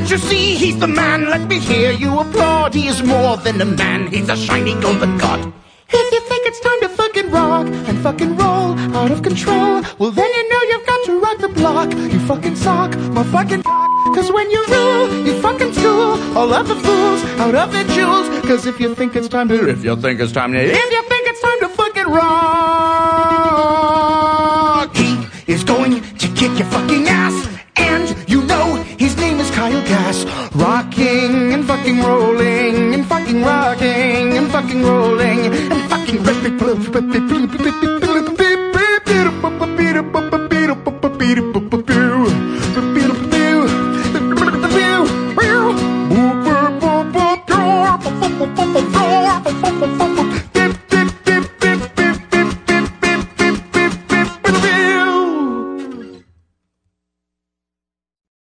Can't you see he's the man? Let me hear you applaud. He is more than a man, he's a shiny golden god. If you think it's time to fucking rock and fucking roll out of control, well then you know you've got to rock the block. You fucking sock my fucking cock. Cause when you rule, you fucking school all of the fools out of their jewels. Cause if you think it's time to fucking rock, he is going to kick your fucking ass. And you know his name is Kyle Gass. Rocking and fucking rolling and fucking rocking and fucking rolling and fucking